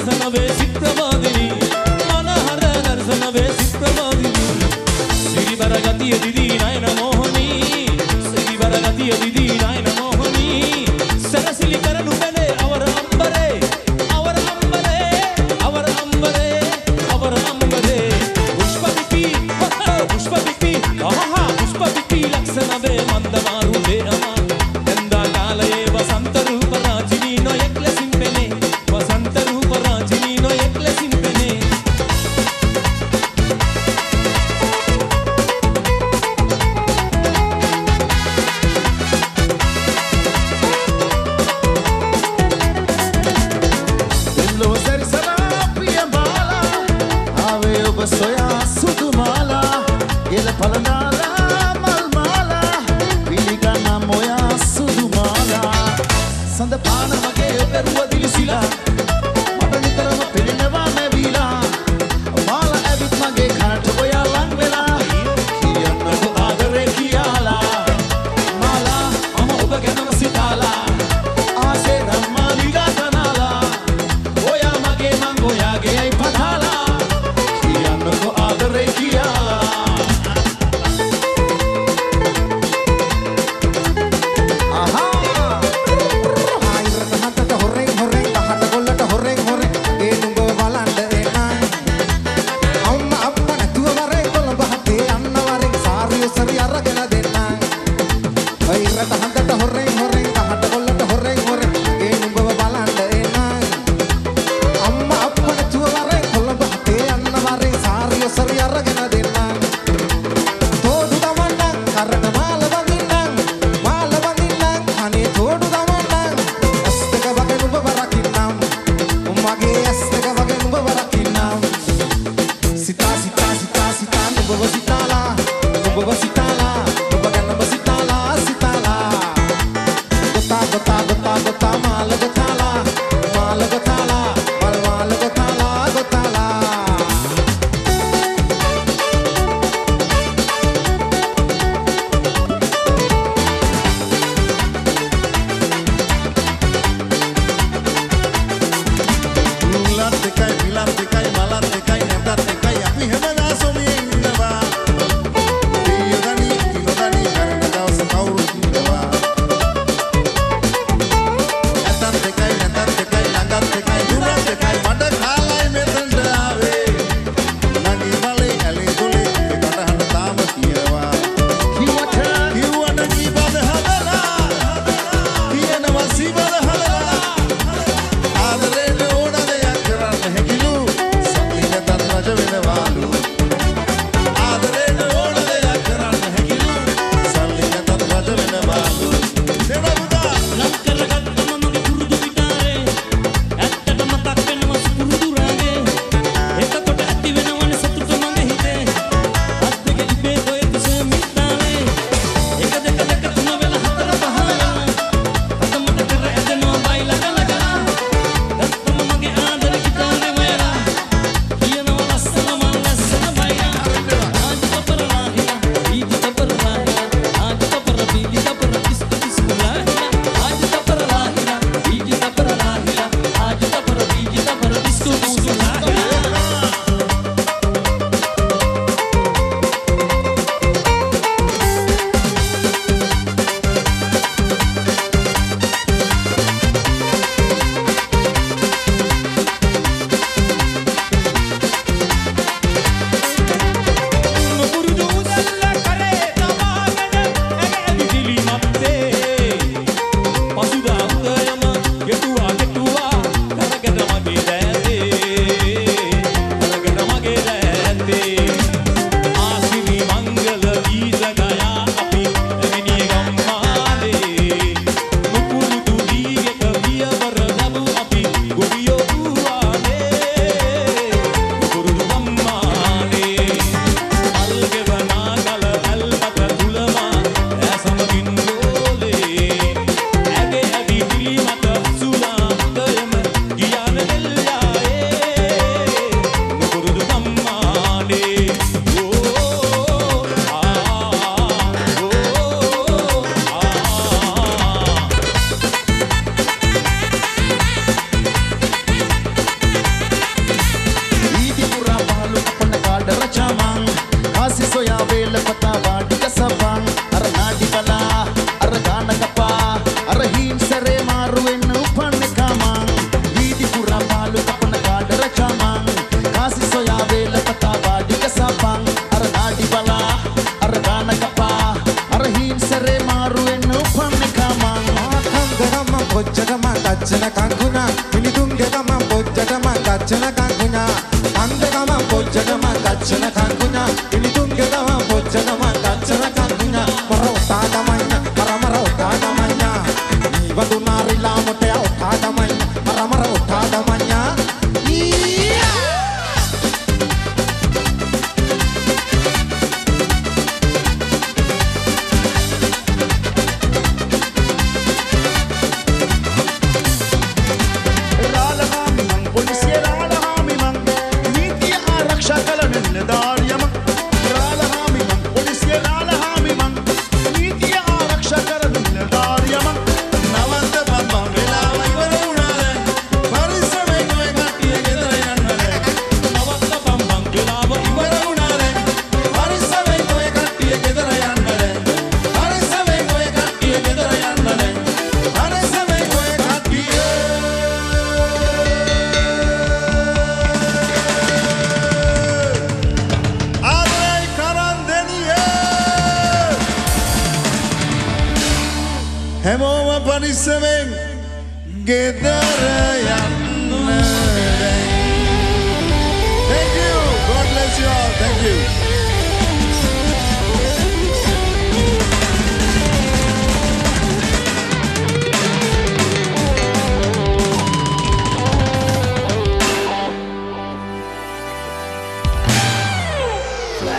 දර්ශන වේ සිත් ප්‍රමාදිනී මනහර දර්ශන වේ සිත් ප්‍රමාදිනී සිරිබර ගතිය දිදී නයන මොහොනී සිරිබර ගතිය දිදී නයන මොහොනී සරසිලි කරනු බැලේ අවර අම්බරේ අවර අම්බරේ අවර අම්බරේ අවර අම්බරේ පුෂ්පවිපි පුෂ්පවිපි ආහා පුෂ්පවිපි ලක්ෂණ වේ මන්දමාරු වේ අමා එන්දා කාලයේ වසන්ත රූප රාජිනී නොයෙක් ලෙසින් පෙනේ වසන්ත රූප රාජිනී නොයෙක් ලෙසින් පෙනේ soya sudumala ele palanala malmala piligana moya sudumala sand paana mage peruwa dilisila mata nitarama pelenewa me vila mala avit mage khanat oya lang vela kiyanna ko adare kiyala mala ama oba ganama sitala aase rammalila kanala oya mage mangoya ge ai pathala को आदर किया आहा हाय रतहत होरे होरे तहत गोलट होरे होरे ए नुंगो वालंड एना अम्मा अप्पन तुवरे कोलबहते अन्नवरे सारिय सरि अरගෙන දෙන්න हाय रतहत होरे होरे तहत गोलट होरे होरे ए नुंगो वालंड एना अम्मा अप्पन तुवरे कोलबहते अन्नवरे सरी අරගෙන දෙන්න තෝඩු දමන්න කරන මාල වඳින්නම් අනේ තෝඩු දමන්න ඇස් දෙක වගේ නුඹ වරකින්නම් මගේ ඇස් දෙක වගේ නුඹ වරකින්නම් සිතා සිතා සිතා සිතා නුඹව සිතාලා නුඹ ගැනම සිතාලා ගොතා ගොතා ගොතා ගොතා මාල ගොතාලා මාල ගොතාලා මාල ගොතාලා ගොතාලා ගච්ඡන කංකුණා කන්ද ගම පොච්චනම ගච්ඡන කංකුණා පිළිතුන්ගේ ගම පොච්චනම ගච්ඡන කංකුණා මර උතාදමඤ්ඤ මර උතාදමඤ්ඤ වදුනාරිලා මොටේ උතාදමඤ්ඤ මර උතාදමඤ්ඤ Thank you. God bless you all. Thank you.